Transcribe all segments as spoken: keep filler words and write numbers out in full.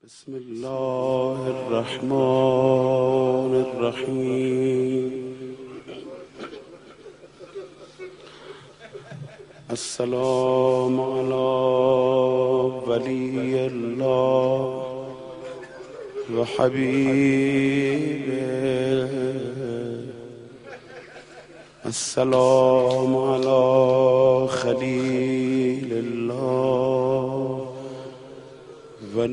بسم الله الرحمن الرحیم. السلام علی ولی الله و حبیبه. السلام علی خلیل الله و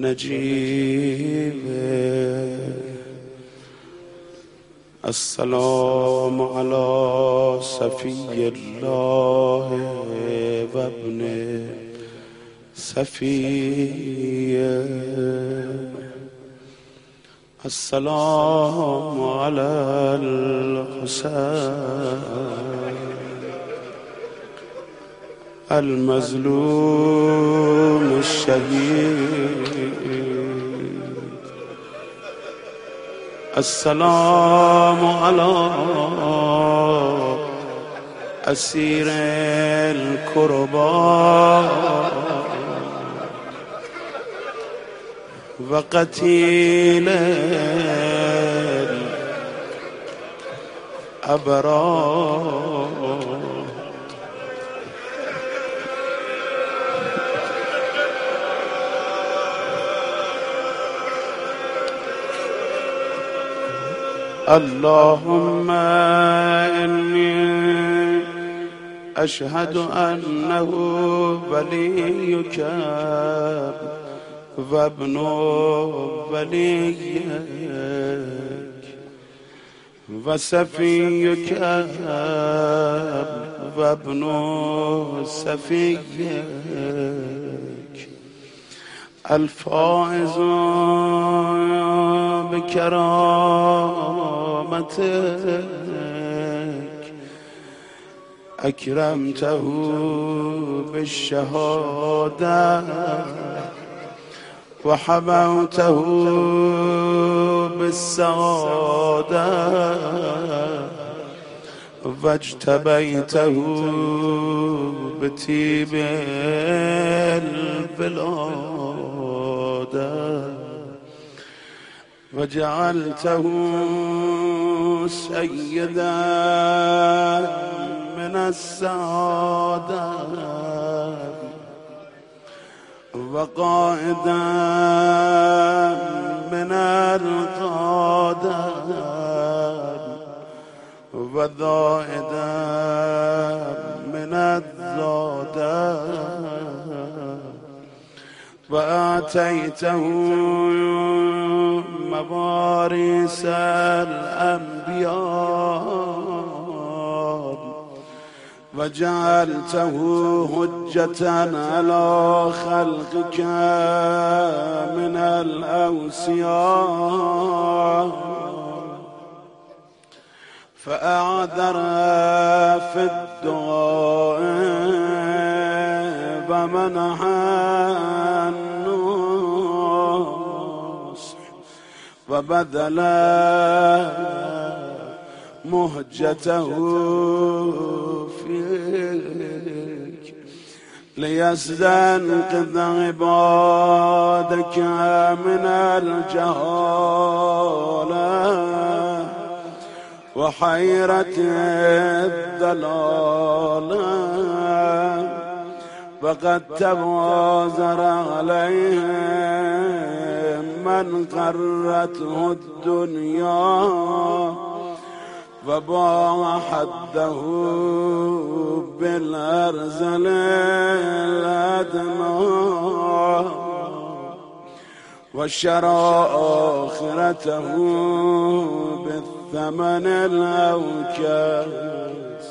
نجیبه. السلام علی صفی الله و ابن صفیه. السلام علی الحسین المظلوم الشهید. السلام علی اسیر الکربا و قتیل الابرار. اللهم إني أشهد أنه وليك وابن وليك وصفيك وابن صفيك الفائز بكرامتك أكرمته بالشهادة وحبوته بالسعادة واجتبيته بطيب البلاد وجعلته سيدا من السعادة وقائدا من القادة وذائدا من الزادة وآتيته مواريث الأنبياء وجعلته حجة على خلقك من الأوصياء فأعذر في الدعاء ومنح النصح وبذل مهجته فيك ليستنقذ عبادك من الجهالة وحيرة الضلالة وقد تبازر عليهم من قرته الدنيا وباع حده بالأرذل الأدنى وشرى آخرته بالثمن الأوكاس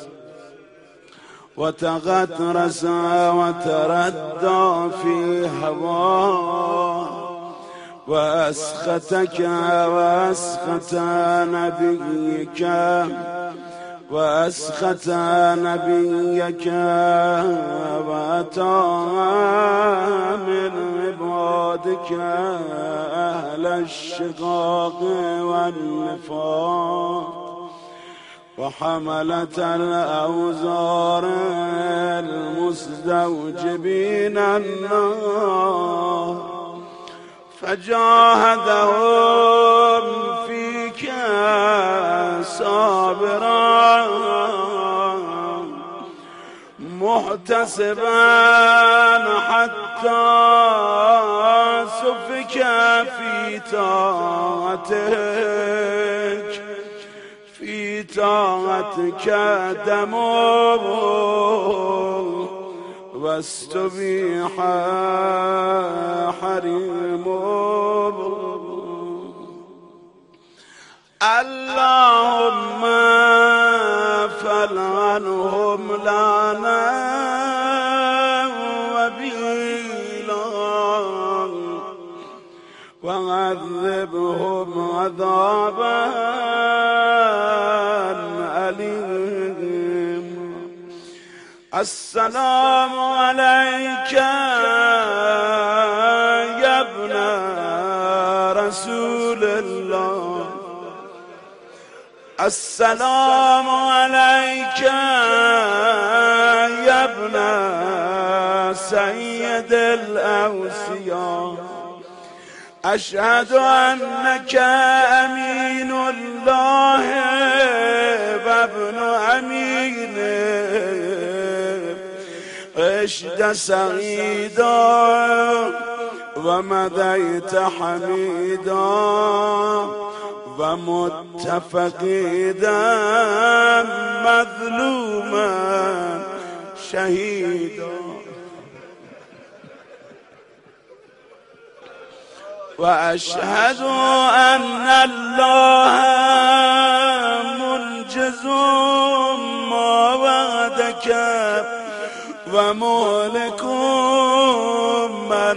وتغطرس وتردى في هواه وأسختك وأسخت نبيك وأسخت نبيك وأتى من عبادك أهل الشقاق والنفاق وحملة الأوزار المستوجبين النار فجاهدهم فيك صابرا محتسبا حتى سفك في طاعتك في طاعتك دمه واستبيح حريمه. اللهم فلعنهم لعنا وبيلا وعذبهم عذابا أليما. السلام عليك يا ابن رسول الله. السلام عليك يا ابن سيد الأوصياء. أشهد أنك أمين الله وابن أمينه عشت سعيدا ومضيت حميدا ومت فقيدا مظلوما شهيدا. وأشهد أن الله منجز ما وعدك ومهلك من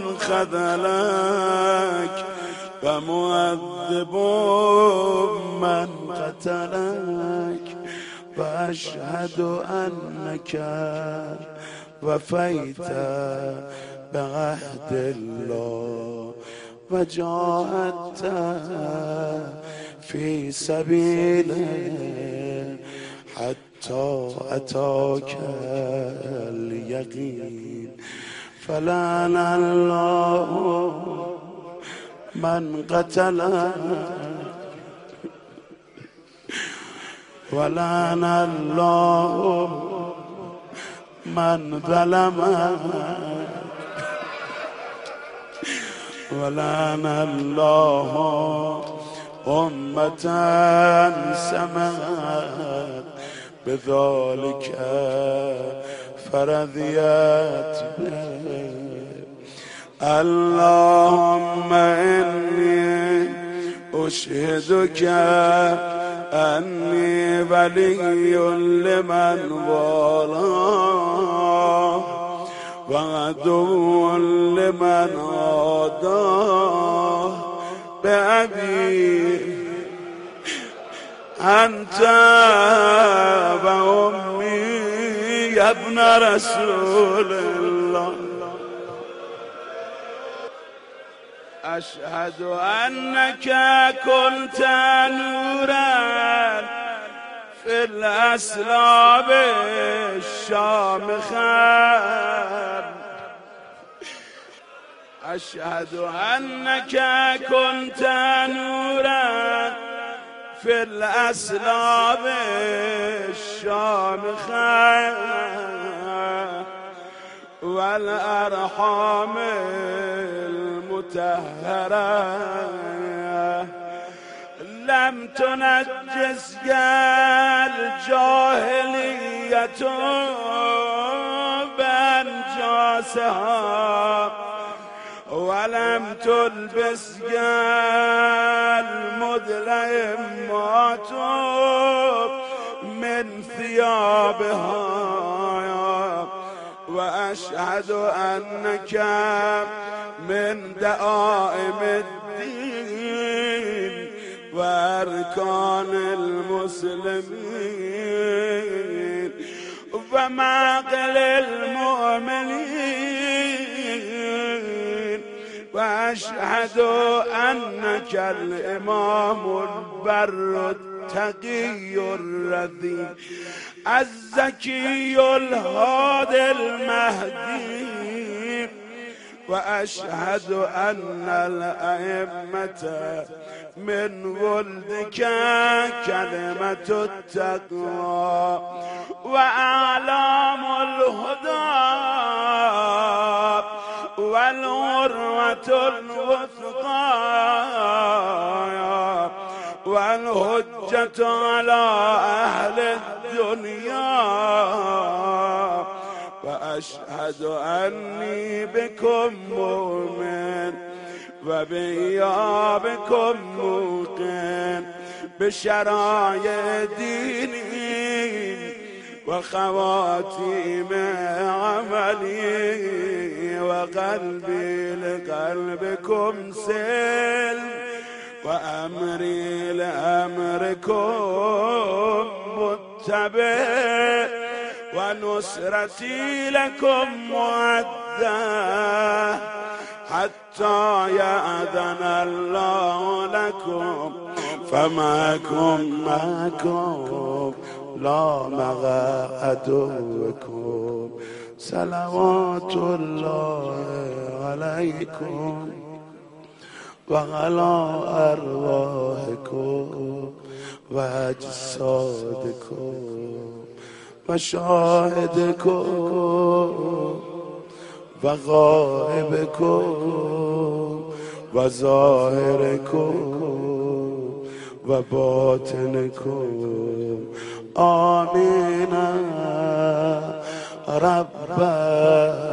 خذلك ومعذب من قتلك. وأشهد أنك وفيت بعهد الله وجاهدت في سبيله حتى أتاك اليقين. فلعن الله من قتله ولعن الله من ظلمه ولعن الله أمة سمعت بذلك فرضيت به. اللهم إني أشهدك أني ولي لمن والاه وعدو لمن عاداه بأبي أنت وأمي يا ابن رسول الله. أشهد أنك كنت نورا في الأسلاب الشامخة. أشهد أنك كنت نورا في الأسلاب الشامخة والأرحام المطهرة. لم تنجسك الجاهلية بأنجاسها ولم تلبسك المظلمات من ثيابها. وأشهد أنك من دعائم الدين وأركان المسلمين ومعقل المؤمنين. وأشهد أنك الإمام البر التقي الرذي الزكي الهادي المهدي. وأشهد أن الأئمة من ولدك كلمة التقوى وأعلام الهدى والعروة الوثقى والهجة على أهل الدنيا وأشهد أني بكم مؤمن وبإيابكم موقن بشرائع ديني وخواتيم عملي وقلبي لقلبكم سلم وأمري لأمركم متبع ونصرتي لكم مودة حتى يأذن الله لكم فماكم معكم لا مع عدوكم صلوات الله عليكم وعلى أرواحكم وأجسادكم وشاهدكم وغائبكم وظاهركم وباطنكم آمين رب